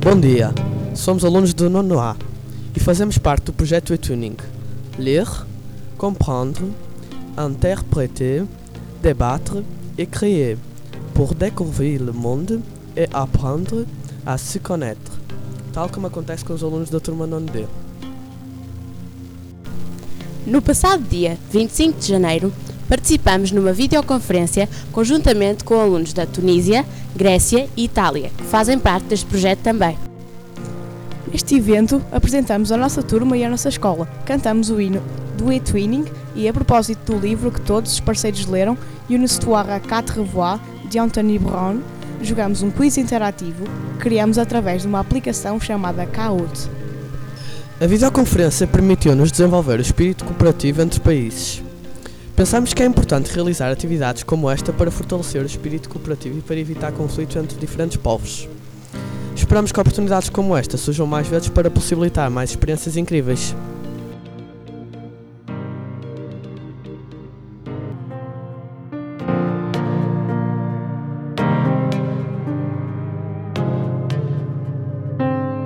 Bom dia, somos alunos do nono A e fazemos parte do projeto eTuning. Ler, comprendre, interpréter, débattre et créer pour découvrir le monde et apprendre à se connaître, tal como acontece com os alunos da turma 9B. No passado dia 25 de janeiro, participamos numa videoconferência conjuntamente com alunos da Tunísia, Grécia e Itália, que fazem parte deste projeto também. Neste evento, apresentamos a nossa turma e a nossa escola, cantamos o hino do eTwinning e, a propósito do livro que todos os parceiros leram, Une histoire à quatre voix, de Anthony Brown, jogamos um quiz interativo que criamos através de uma aplicação chamada Kahoot. A videoconferência permitiu-nos desenvolver o espírito cooperativo entre países. Pensamos que é importante realizar atividades como esta para fortalecer o espírito cooperativo e para evitar conflitos entre diferentes povos. Esperamos que oportunidades como esta surjam mais vezes para possibilitar mais experiências incríveis.